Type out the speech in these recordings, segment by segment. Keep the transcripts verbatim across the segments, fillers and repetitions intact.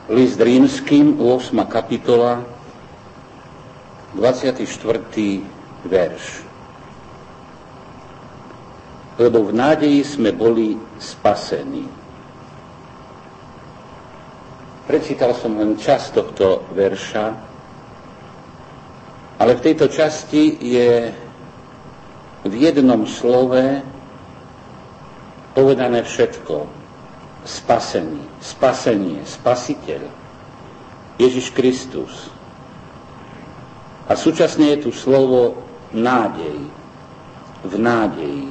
List Rímskym, ôsma kapitola, dvadsiaty štvrtý verš. Lebo v nádeji sme boli spasení. Prečítal som len časť tohto verša, ale v tejto časti je v jednom slove povedané všetko. Spasený, spasenie, spasiteľ, Ježiš Kristus. A súčasne je tu slovo nádej, v nádeji.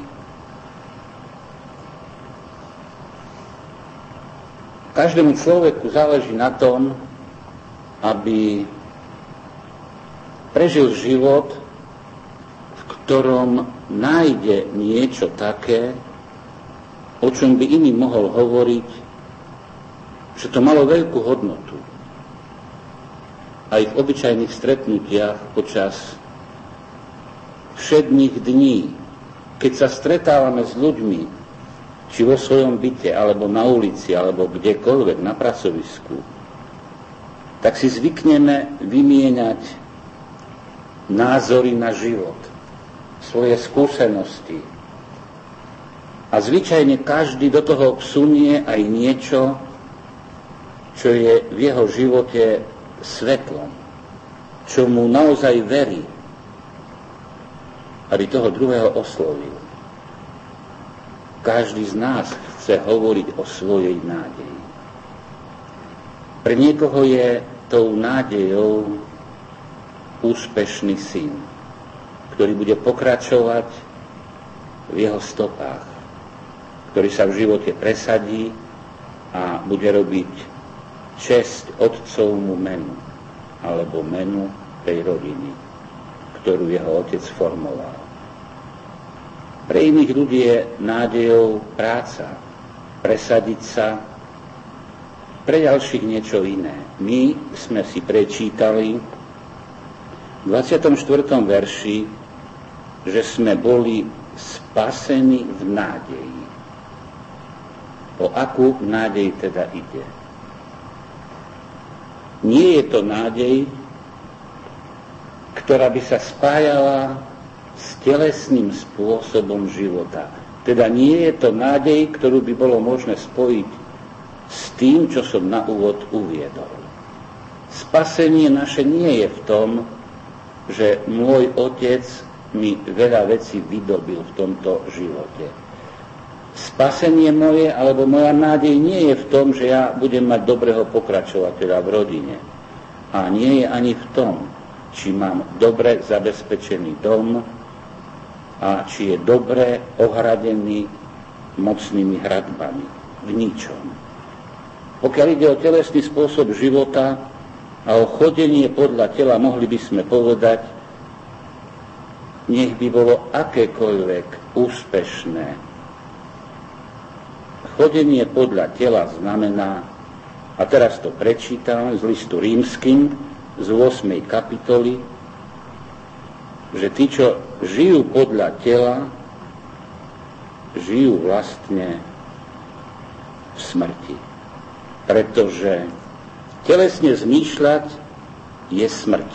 Každému človeku záleží na tom, aby prežil život, v ktorom nájde niečo také, o čom by iný mohol hovoriť, že to malo veľkú hodnotu. Aj v obyčajných stretnutiach počas všedných dní, keď sa stretávame s ľuďmi, či vo svojom byte, alebo na ulici, alebo kdekoľvek, na pracovisku, tak si zvykneme vymieňať názory na život, svoje skúsenosti. A zvyčajne každý do toho vsunie aj niečo, čo je v jeho živote svetlom, čo mu naozaj verí, aby toho druhého oslovil. Každý z nás chce hovoriť o svojej nádeji. Pre niekoho je tou nádejou úspešný syn, ktorý bude pokračovať v jeho stopách, ktorý sa v živote presadí a bude robiť česť otcovmu menu, alebo menu tej rodiny, ktorú jeho otec formoval. Pre iných ľudí je nádejou práca, presadiť sa, pre ďalších niečo iné. My sme si prečítali v dvadsiatom štvrtom verši, že sme boli spasení v nádeji. O akú nádej teda ide? Nie je to nádej, ktorá by sa spájala s telesným spôsobom života. Teda nie je to nádej, ktorú by bolo možné spojiť s tým, čo som na úvod uviedol. Spasenie naše nie je v tom, že môj otec mi veľa vecí vydobil v tomto živote. Spasenie moje, alebo moja nádej nie je v tom, že ja budem mať dobrého pokračovateľa v rodine. A nie je ani v tom, či mám dobre zabezpečený dom a či je dobre ohradený mocnými hradbami. V ničom. Pokiaľ ide o telesný spôsob života a o chodenie podľa tela, mohli by sme povedať, nech by bolo akékoľvek úspešné. Chodenie podľa tela znamená, a teraz to prečítam z listu Rímskym z ôsmej kapitoly, že tí, čo žijú podľa tela, žijú vlastne v smrti. Pretože telesne zmýšľať je smrť.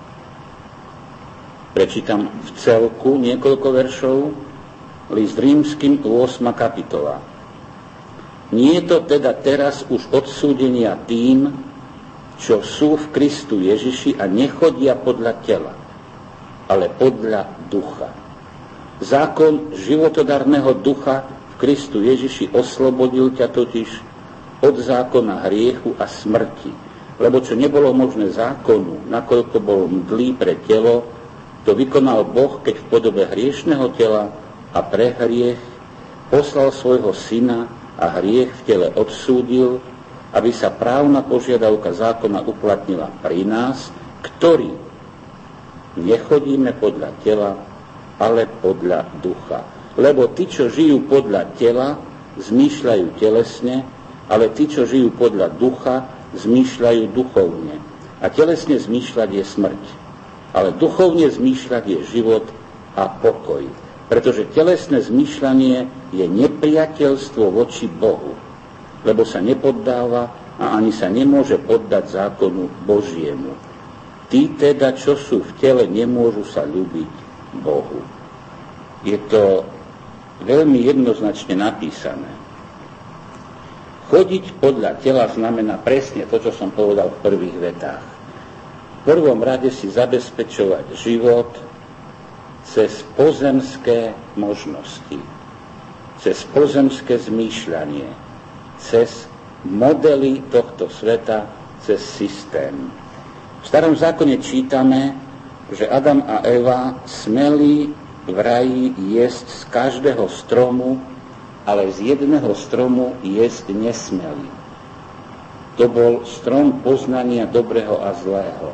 Prečítam v celku niekoľko veršov, list Rímskym, ôsma kapitola. Nie je to teda teraz už odsúdenia tým, čo sú v Kristu Ježiši a nechodia podľa tela, ale podľa ducha. Zákon životodarného ducha v Kristu Ježiši oslobodil ťa totiž od zákona hriechu a smrti, lebo čo nebolo možné zákonu, nakoľko bol mdlý pre telo, to vykonal Boh, keď v podobe hriešného tela a pre hriech poslal svojho syna a hriech v tele odsúdil, aby sa právna požiadavka zákona uplatnila pri nás, ktorí nechodíme podľa tela, ale podľa ducha. Lebo tí, čo žijú podľa tela, zmýšľajú telesne, ale tí, čo žijú podľa ducha, zmýšľajú duchovne. A telesne zmýšľať je smrť. Ale duchovne zmýšľať je život a pokoj. Pretože telesné zmýšľanie je nepriateľstvo voči Bohu, lebo sa nepoddáva a ani sa nemôže poddať zákonu Božiemu. Tí teda, čo sú v tele, nemôžu sa ľúbiť Bohu. Je to veľmi jednoznačne napísané. Chodiť podľa tela znamená presne to, čo som povedal v prvých vetách. V prvom rade si zabezpečovať život cez pozemské možnosti, cez pozemské zmýšľanie, cez modely tohto sveta, cez systém. V Starom zákone čítame, že Adam a Eva smeli v raji jesť z každého stromu, ale z jedného stromu jesť nesmeli. To bol strom poznania dobrého a zlého.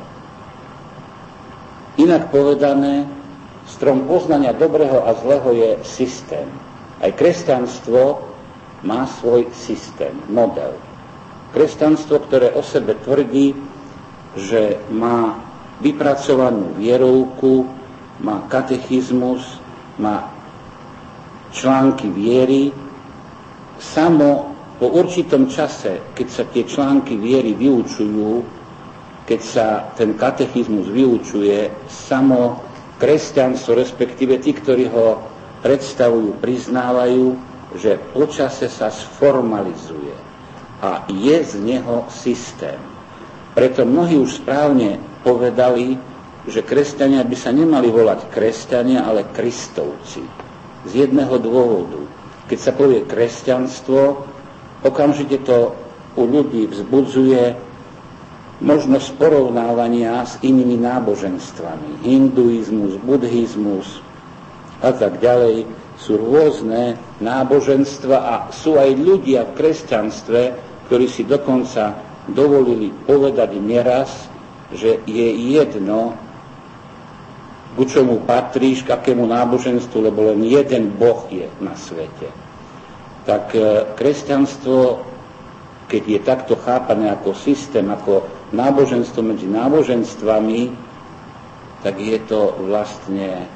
Inak povedané, strom poznania dobrého a zlého je systém. Aj kresťanstvo má svoj systém, model. Kresťanstvo, ktoré o sebe tvrdí, že má vypracovanú vierovku, má katechizmus, má články viery, samo po určitom čase, keď sa tie články viery vyučujú, keď sa ten katechizmus vyučuje, samo kresťanstvo, respektíve tí, ktorí ho predstavujú, priznávajú, že počase sa sformalizuje a je z neho systém. Preto mnohí už správne povedali, že kresťania by sa nemali volať kresťania, ale kristovci. Z jedného dôvodu. Keď sa povie kresťanstvo, okamžite to u ľudí vzbudzuje možnosť porovnávania s inými náboženstvami. Hinduizmus, buddhizmus a tak ďalej sú rôzne náboženstva a sú aj ľudia v kresťanstve, ktorí si dokonca dovolili povedať neraz, že je jedno, ku čomu patríš, k akému náboženstvu, lebo len jeden Boh je na svete. Tak kresťanstvo, keď je takto chápané ako systém, ako náboženstvo medzi náboženstvami, tak je to vlastne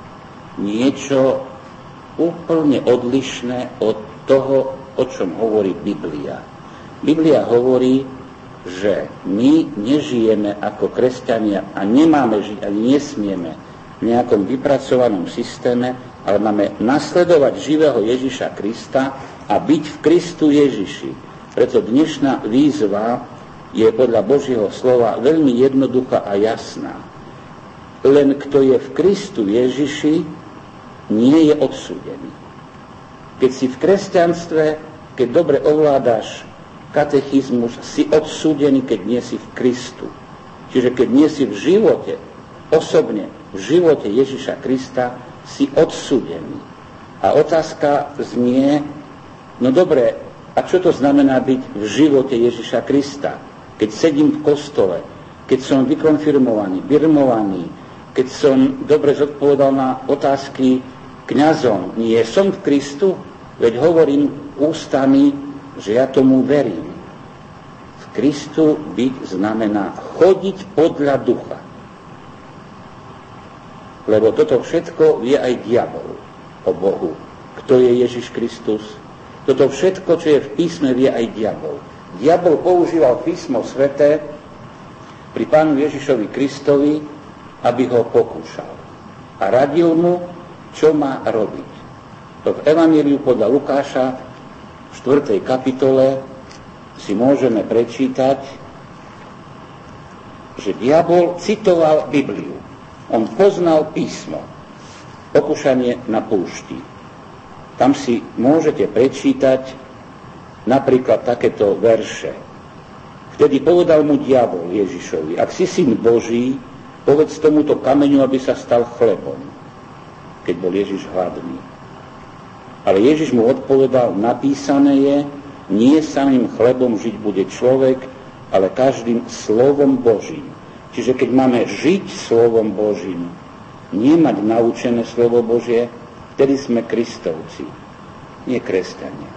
niečo úplne odlišné od toho, o čom hovorí Biblia. Biblia hovorí, že my nežijeme ako kresťania a nemáme žiť, ani nesmieme v nejakom vypracovanom systéme, ale máme nasledovať živého Ježiša Krista a byť v Kristu Ježiši. Preto dnešná výzva je podľa Božieho slova veľmi jednoduchá a jasná. Len kto je v Kristu Ježiši, nie je odsúdený. Keď si v kresťanstve, keď dobre ovládaš katechizmus, si odsúdený, keď nie si v Kristu. Čiže keď nie si v živote, osobne v živote Ježiša Krista, si odsúdený. A otázka znie, no dobre, a čo to znamená byť v živote Ježiša Krista? Keď sedím v kostole, keď som vykonfirmovaný, birmovaný, keď som dobre zodpovedal na otázky kňazom, nie som v Kristu, veď hovorím ústami, že ja tomu verím. V Kristu byť znamená chodiť podľa ducha. Lebo toto všetko vie aj diabol o Bohu. Kto je Ježiš Kristus? Toto všetko, čo je v písme, vie aj diabol. Diabol používal písmo sväté pri Pánu Ježišovi Kristovi, aby ho pokúšal. A radil mu, čo má robiť. To v Evanjeliu podľa Lukáša v štvrtej kapitole si môžeme prečítať, že diabol citoval Bibliu. On poznal písmo. Pokúšanie na púšti. Tam si môžete prečítať napríklad takéto verše. Vtedy povedal mu diabol Ježišovi, ak si syn Boží, povedz tomuto kameňu, aby sa stal chlebom, keď bol Ježiš hladný. Ale Ježiš mu odpovedal, napísané je, nie samým chlebom žiť bude človek, ale každým slovom Božím. Čiže keď máme žiť slovom Božím, nie mať naučené slovo Božie, vtedy sme Kristovci, nie kresťania.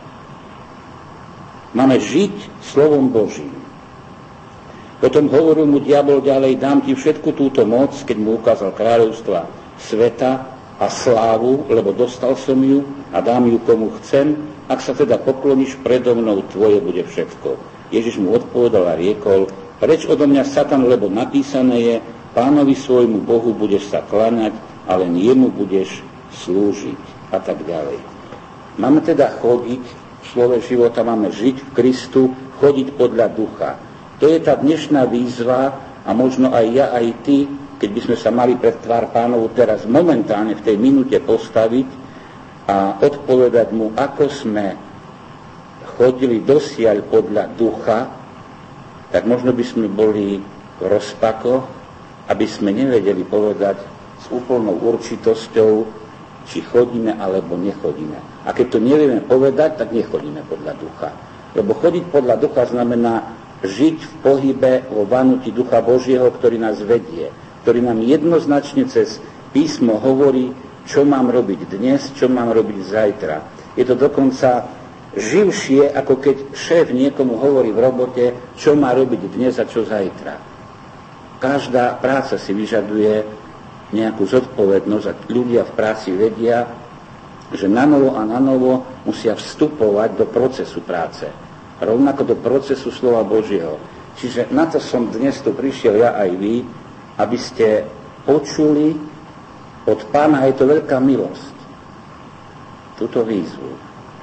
Máme žiť slovom Božím. Potom hovoril mu diabol ďalej, dám ti všetku túto moc, keď mu ukázal kráľovstva sveta a slávu, lebo dostal som ju a dám ju komu chcem, ak sa teda pokloníš predo mnou, tvoje bude všetko. Ježiš mu odpovedal a riekol: preč odo mňa, Satan, lebo napísané je, Pánovi svojmu Bohu budeš sa kláňať, ale jemu budeš slúžiť. A tak ďalej. Máme teda chodiť v slove života, máme žiť v Kristu, chodiť podľa ducha. To je tá dnešná výzva a možno aj ja, aj ty, keď by sme sa mali pred tvár Pánovu teraz momentálne v tej minúte postaviť a odpovedať mu, ako sme chodili dosiaľ podľa ducha, tak možno by sme boli v rozpakoch, aby sme nevedeli povedať s úplnou určitosťou, či chodíme alebo nechodíme. A keď to nevieme povedať, tak nechodíme podľa ducha. Lebo chodiť podľa ducha znamená žiť v pohybe vo vanutí Ducha Božieho, ktorý nás vedie, ktorý nám jednoznačne cez písmo hovorí, čo mám robiť dnes, čo mám robiť zajtra. Je to dokonca živšie, ako keď šéf niekomu hovorí v robote, čo má robiť dnes a čo zajtra. Každá práca si vyžaduje nejakú zodpovednosť a ľudia v práci vedia, že na novo a na novo musia vstupovať do procesu práce. Rovnako do procesu slova Božieho. Čiže na to som dnes tu prišiel ja aj vy, aby ste počuli od Pána, je to veľká milosť, túto výzvu.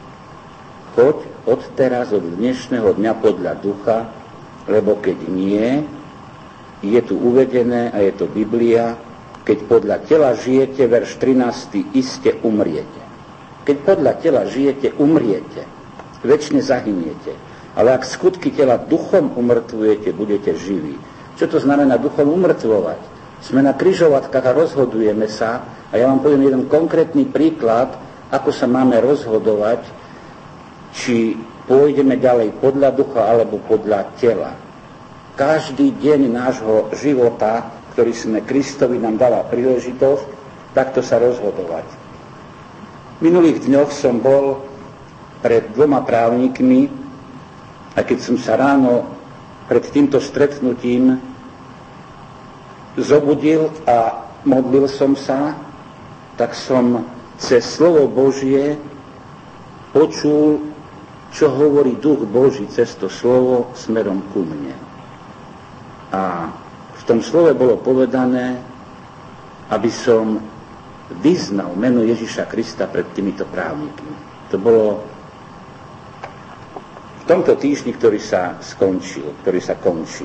Choď od teraz, od dnešného dňa podľa ducha, lebo keď nie, je tu uvedené a je to Biblia, keď podľa tela žijete, verš trinásty, iste umriete. Keď podľa tela žijete, umriete. Večne zahyniete. Ale ak skutky tela duchom umrtvujete, budete živí. Čo to znamená duchom umrtvovať? Sme na križovatkách a rozhodujeme sa, a ja vám poviem jeden konkrétny príklad, ako sa máme rozhodovať, či pôjdeme ďalej podľa ducha alebo podľa tela. Každý deň nášho života, ktorý sme Kristovi, nám dáva príležitosť takto sa rozhodovať. V minulých dňoch som bol pred dvoma právnikmi, a keď som sa ráno pred týmto stretnutím zobudil a modlil som sa, tak som cez slovo Božie počul, čo hovorí Duch Boží cez to slovo smerom ku mne. A v tom slove bolo povedané, aby som vyznal meno Ježiša Krista pred týmito právnikmi. To bolo v tomto týždni, ktorý sa skončil, ktorý sa končí.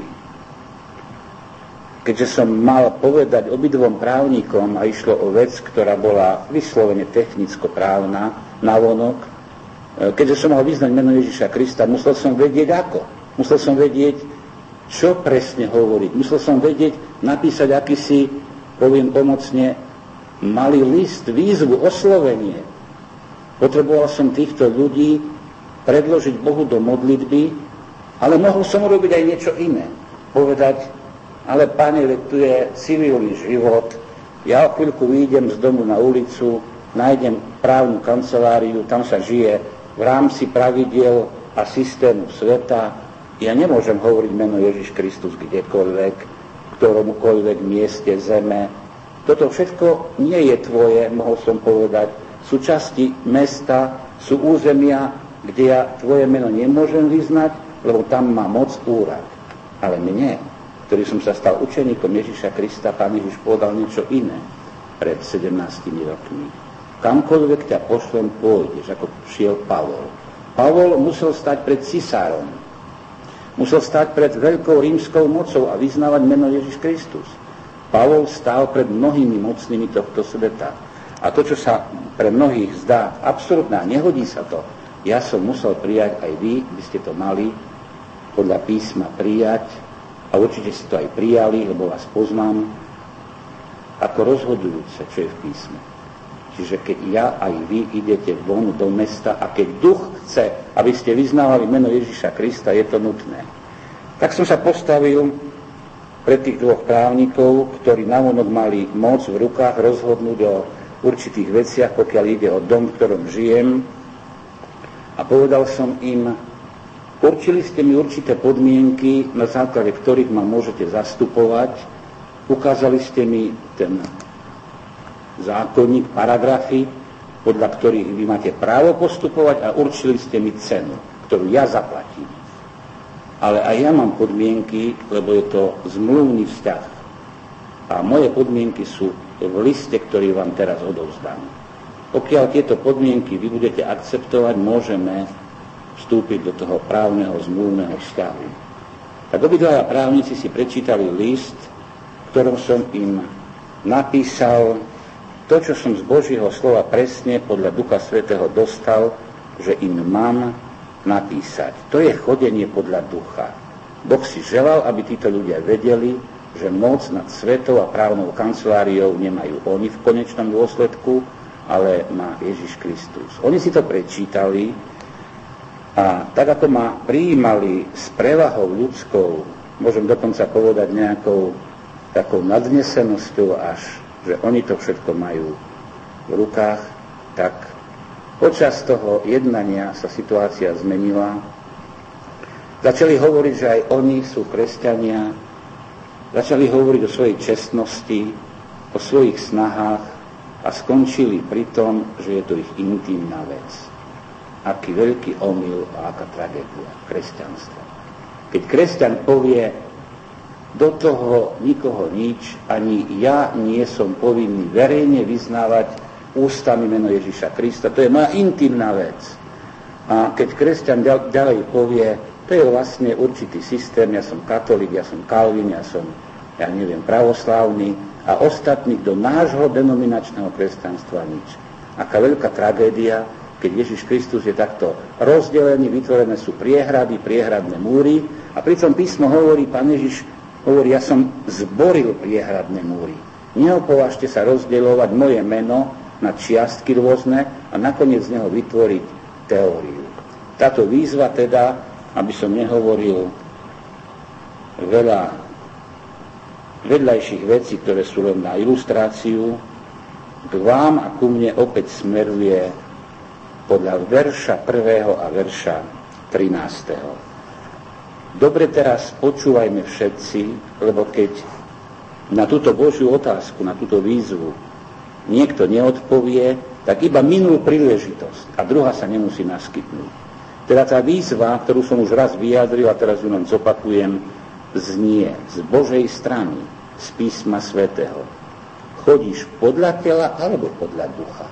Keďže som mal povedať obidvom právnikom a išlo o vec, ktorá bola vyslovene technicko-právna, navonok, keďže som mal vyznať meno Ježiša Krista, musel som vedieť ako. Musel som vedieť, čo presne hovoriť. Musel som vedieť, napísať akýsi, poviem pomocne, malý list, výzvu, oslovenie. Potreboval som týchto ľudí predložiť Bohu do modlitby, ale mohol som robiť aj niečo iné. Povedať, ale Pane, tu je civilný život, ja o chvíľku vyjdem z domu na ulicu, nájdem právnu kanceláriu, tam sa žije v rámci pravidiel a systému sveta. Ja nemôžem hovoriť meno Ježiš Kristus kdekoľvek, v ktoromukoľvek mieste zeme. Toto všetko nie je tvoje, mohol som povedať. Sú časti mesta, sú územia, kde ja tvoje meno nemôžem vyznať, lebo tam má moc úrad. Ale mne, ktorý som sa stal učeníkom Ježiša Krista, Pán Ježiš povedal niečo iné pred sedemnástimi rokmi. Kamkoľvek ťa pošlem, pôjdeš, ako šiel Pavol. Pavol musel stať pred cisárom. Musel stať pred veľkou rímskou mocou a vyznávať meno Ježiš Kristus. Pavol stál pred mnohými mocnými tohto sveta. A to, čo sa pre mnohých zdá absurdné, nehodí sa to, ja som musel prijať, aj vy by ste to mali podľa písma prijať, a určite si to aj prijali, lebo vás poznám, ako rozhodujúce, čo je v písme. Čiže keď ja aj vy idete von do mesta a keď duch chce, aby ste vyznávali meno Ježiša Krista, je to nutné. Tak som sa postavil pred tých dvoch právnikov, ktorí navonok mali moc v rukách rozhodnúť o určitých veciach, pokiaľ ide o dom, v ktorom žijem. A povedal som im, určili ste mi určité podmienky, na základe ktorých ma môžete zastupovať. Ukázali ste mi ten zákonník, paragrafy, podľa ktorých vy máte právo postupovať, a určili ste mi cenu, ktorú ja zaplatím. ale aj ja mám podmienky, lebo je to zmluvný vzťah. A moje podmienky sú v liste, ktorý vám teraz odovzdám. Pokiaľ tieto podmienky vy budete akceptovať, môžeme vstúpiť do toho právneho zmluvného vzťahu. Tak obidvaja právnici si prečítali list, v ktorom som im napísal to, čo som z Božieho slova presne podľa Ducha Svätého dostal, že im mám napísať. To je chodenie podľa ducha. Boh si želal, aby títo ľudia vedeli, že moc nad svetou a právnou kanceláriou nemajú oni v konečnom dôsledku, ale má Ježiš Kristus. Oni si to prečítali a tak ako ma prijímali s prevahou ľudskou, môžem dokonca povedať nejakou takou nadnesenosťou až, že oni to všetko majú v rukách, tak počas toho jednania sa situácia zmenila. Začali hovoriť, že aj oni sú kresťania, začali hovoriť o svojej čestnosti, o svojich snahách a skončili pri tom, že je to ich intimná vec. Aký veľký omyl a aká tragédia kresťanstva. Keď kresťan povie, do toho nikoho nič, ani ja nie som povinný verejne vyznávať ústami meno Ježiša Krista. To je moja intimná vec. A keď kresťan ďalej povie, to je vlastne určitý systém, ja som katolík, ja som kalvín, ja som, ja neviem, pravoslávny a ostatní do nášho denominačného kresťanstva nič. Aká veľká tragédia, keď Ježiš Kristus je takto rozdelený, vytvorené sú priehrady, priehradné múry a pritom písmo hovorí, Pán Ježiš hovorí, ja som zboril priehradné múry. Neopovažte sa rozdielovať moje meno na čiastky rôzne a nakoniec z neho vytvoriť teóriu. Táto výzva teda, aby som nehovoril veľa vedľajších vecí, ktoré sú len na ilustráciu, k vám a ku mne opäť smeruje podľa verša prvého a verša trinásteho. Dobre, teraz počúvajme všetci, lebo keď na túto Božiu otázku, na túto výzvu niekto neodpovie, tak iba minul príležitosť a druhá sa nemusí naskytnúť. Teda tá výzva, ktorú som už raz vyjadril a teraz ju len zopakujem, znie z Božej strany, z písma svätého. Chodíš podľa tela alebo podľa ducha?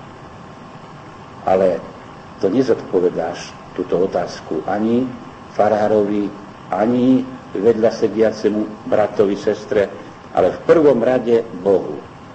Ale to nezodpovedáš túto otázku ani farárovi, ani vedľa sediacemu bratovi, sestre, ale v prvom rade Bohu.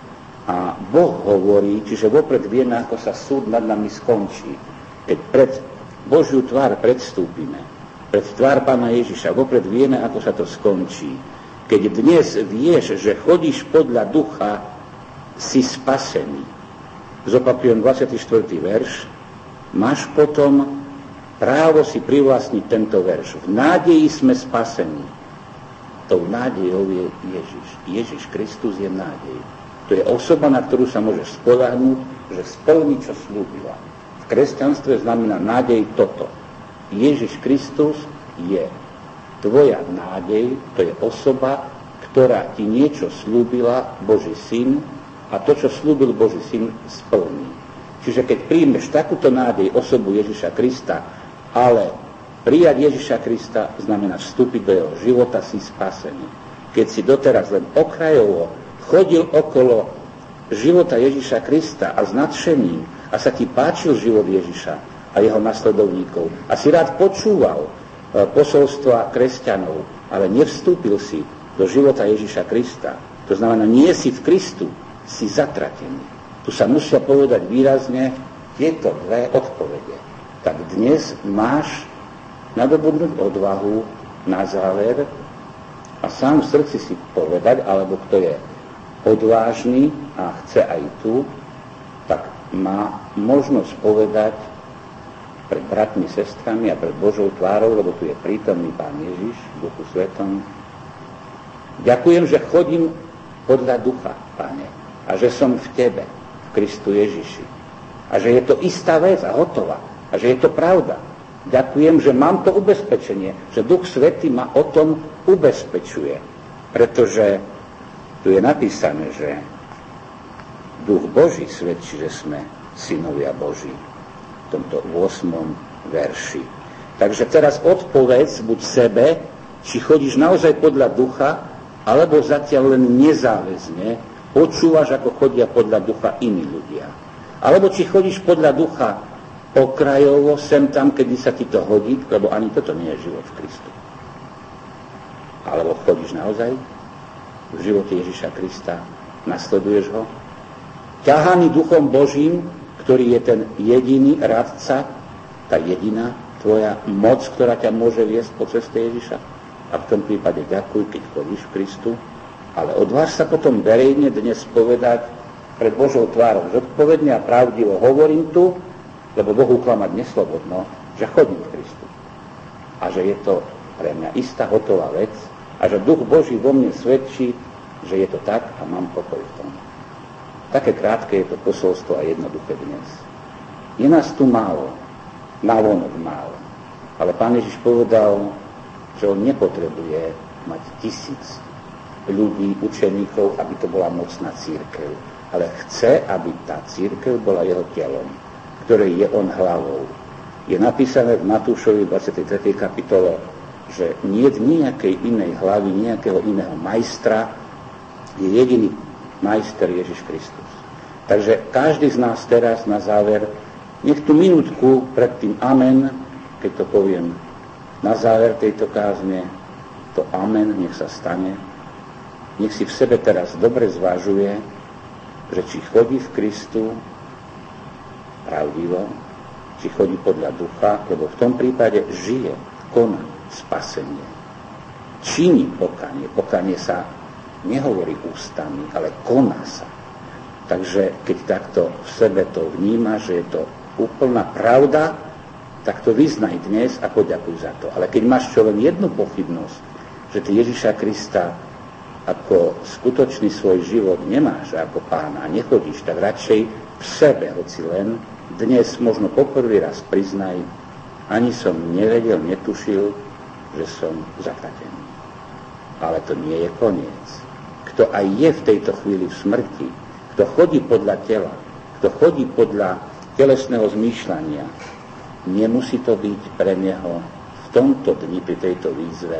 A Boh hovorí, čiže vopred vieme, ako sa súd nad nami skončí. Keď pred Božiu tvár predstúpime, pred tvár Pána Ježiša, vopred vieme, ako sa to skončí. Keď dnes vieš, že chodíš podľa ducha, si spasený. Zopakujem dvadsiaty štvrtý verš. Máš potom právo si privlastniť tento verš. V nádeji sme spasení. Tou nádejou je Ježiš. Ježiš Kristus je nádej. To je osoba, na ktorú sa môžeš spoľahnúť, že splní, čo slúbila. V kresťanstve znamená nádej toto. Ježiš Kristus je tvoja nádej, to je osoba, ktorá ti niečo slúbila, Boží syn, a to, čo slúbil Boží syn, splní. Čiže keď príjmeš takúto nádej osobu Ježiša Krista, ale prijať Ježiša Krista znamená vstúpiť do jeho života, si spasený. Keď si doteraz len okrajovo chodil okolo života Ježiša Krista a s nadšením a sa ti páčil život Ježiša a jeho nasledovníkov a si rád počúval posolstva kresťanov, ale nevstúpil si do života Ježiša Krista, to znamená, nie si v Kristu, si zatratený. Tu sa musia povedať výrazne tieto dve odpovede. Tak dnes máš nadobudnúť odvahu na záver a sám v srdci si povedať, alebo kto je odvážny a chce aj tu, tak má možnosť povedať pred bratmi, sestrami a pred Božou tvárou, lebo tu je prítomný Pán Ježiš v Duchu Svetom. Ďakujem, že chodím podľa ducha, Pane, a že som v Tebe, v Kristu Ježiši. A že je to istá vec a hotová. A že je to pravda. Ďakujem, že mám to ubezpečenie, že Duch Svätý ma o tom ubezpečuje. Pretože tu je napísané, že Duch Boží svedčí, že sme synovia Boží. V tomto ôsmom verši. Takže teraz odpovedz buď sebe, či chodíš naozaj podľa ducha, alebo zatiaľ len nezáväzne počúvaš, ako chodia podľa ducha iní ľudia. Alebo či chodíš podľa ducha okrajovo, sem tam, kedy sa ti to hodí, lebo ani toto nie je život v Kristu. Alebo chodíš naozaj v živote Ježiša Krista, nasleduješ ho, ťahaný duchom Božím, ktorý je ten jediný radca, tá jediná tvoja moc, ktorá ťa môže viesť po ceste Ježiša. A v tom prípade ďakuj, keď chodíš v Kristu, ale odváž sa potom verejne dnes povedať pred Božou tvárou zodpovedne a pravdivo, hovorím tu, lebo Bohu klamať neslobodno, že chodím v Kristu. A že je to pre mňa istá hotová vec a že Duch Boží vo mne svedčí, že je to tak a mám pokoj v tom. Také krátke je to posolstvo a jednoduché dnes. Je nás tu málo, navonok málo. Ale Pán Ježiš povedal, že on nepotrebuje mať tisíc ľudí, učeníkov, aby to bola mocná cirkev. Ale chce, aby tá cirkev bola jeho telom, ktorej je on hlavou. Je napísané v Matúšovi dvadsiatej tretej kapitole, že nie je nejakej inej hlavy, nejakého iného majstra, je jediný majster Ježiš Kristus. Takže každý z nás teraz na záver, nech tú minútku pred tým amen, keď to poviem na záver tejto kázne, to amen nech sa stane, nech si v sebe teraz dobre zvažuje, že či chodí v Kristu pravdivo, či chodí podľa ducha, lebo v tom prípade žije, koná spasenie. Činí pokanie. Pokanie sa nehovorí ústami, ale koná sa. Takže keď takto v sebe to vníma, že je to úplná pravda, tak to vyznaj dnes a poďakuj za to. Ale keď máš čo len jednu pochybnosť, že ty Ježiša Krista ako skutočný svoj život nemáš ako pána a nechodíš, tak radšej v sebe, hoci len dnes možno poprvý raz priznaj, ani som nevedel, netušil, že som zatratený. Ale to nie je koniec. Kto aj je v tejto chvíli v smrti, kto chodí podľa tela, kto chodí podľa telesného zmýšľania, nemusí to byť pre neho v tomto dni, pri tejto výzve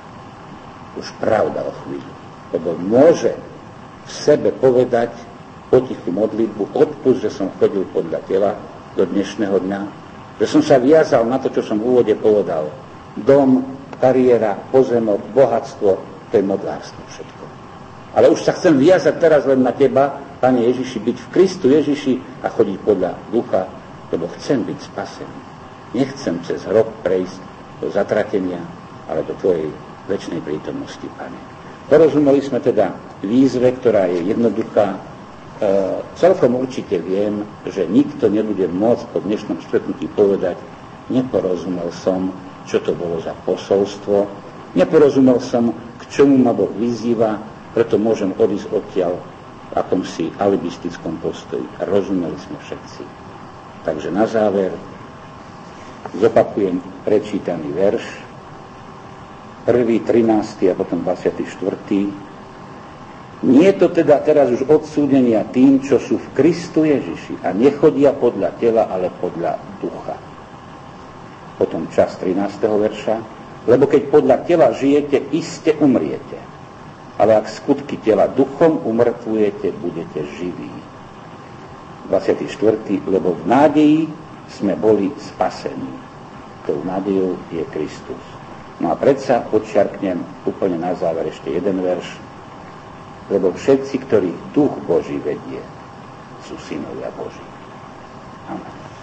už pravda o chvíľu. Lebo môže v sebe povedať potichu modlitbu, odpusť, že som chodil podľa tela do dnešného dňa, že som sa viazal na to, čo som v úvode povedal. Dom, kariéra, pozemok, bohatstvo, to je modlárstvo všetko. Ale už sa chcem viazať teraz len na teba, Pane Ježiši, byť v Kristu Ježiši a chodiť podľa ducha, lebo chcem byť spasený. Nechcem cez hrob prejsť do zatratenia, ale do tvojej večnej prítomnosti, Pane. Porozumeli sme teda výzve, ktorá je jednoduchá. E, celkom určite viem, že nikto nebude môcť po dnešnom stretnutí povedať, neporozumel som, čo to bolo za posolstvo, neporozumel som, k čomu ma Boh vyzýva, preto môžem odísť odtiaľ v akomsi alibistickom postoji. Rozumeli sme všetci. Takže na záver zopakujem prečítaný verš, prvý, trinásty a potom dvadsiaty štvrtý. Nie je to teda teraz už odsúdenia tým, čo sú v Kristu Ježiši a nechodia podľa tela, ale podľa ducha. Potom čas trinásteho verša. Lebo keď podľa tela žijete, iste umriete. Ale ak skutky tela duchom umrtvujete, budete živí. dvadsiaty štvrtý Lebo v nádeji sme boli spasení. Tou nádejou je Kristus. No a predsa podčiarknem úplne na záver ešte jeden verš. Lebo všetci, ktorých duch Boží vedie, sú synovia Boží. Amen.